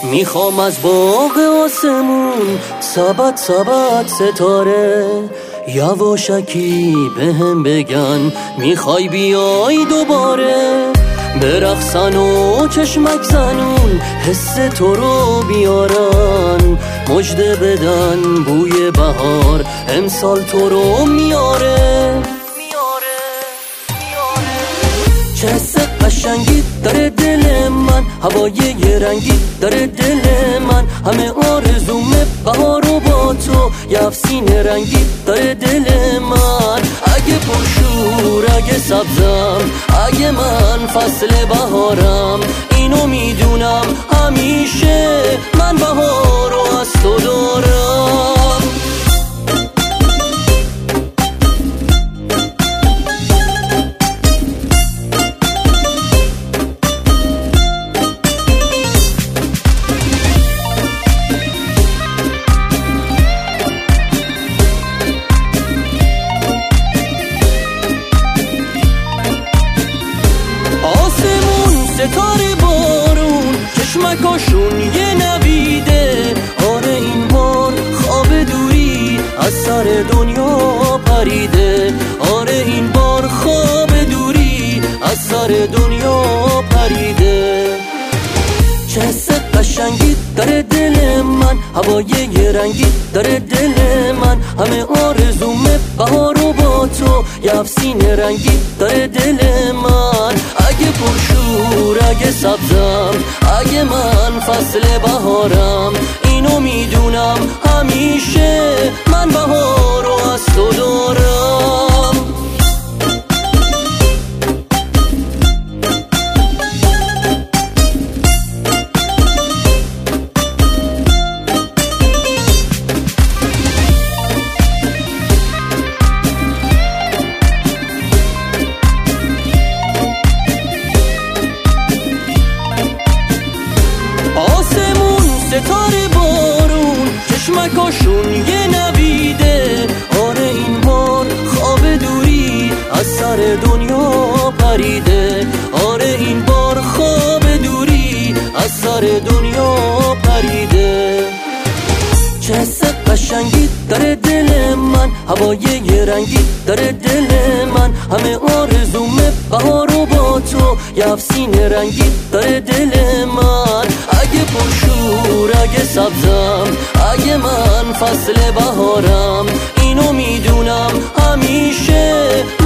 میخوام از باغ آسمون سبد سبد ستاره یواشکی بهم بگن میخوای بیای دوباره برقصن و چشمک زنون حس تو رو بیارن مژده بدن بوی بهار امسال تو رو میاره چه حس قشنگی داره دل من هوای یه رنگی داره دل من همه آرزومه بهار و با تو یه افسین رنگی داره دل من اگه پرشور اگه سبزم اگه من فصل بهارم اینو میدونم همیشه من بهار رو از تو دارم ستاره بارون چشمکاشون یه نویده آره این بار خواب دوری از سر دنیا پریده آره این بار خواب دوری از سر دنیا پریده چه حس قشنگی داره دل من هوای یه رنگی داره دل من همه آرزومه بهار و با تو یه افسین رنگی داره دل من اگه پرشور اگه سبزم اگه من فصل بهارم اینو میدونم همیشه من بهار رو از تو دارم ستاره بارون چشمکاشون یه نویده آره این بار خواب دوری از سر دنیا پریده آره این بار خواب دوری از سر دنیا پریده چه حس قشنگی داره دل من هوای یه رنگی داره دل من همه آرزومه بهار و با تو یه افسین رنگی داره دل من اگه پرشور اگه سبزم اگه من فصل بهارم اینو میدونم همیشه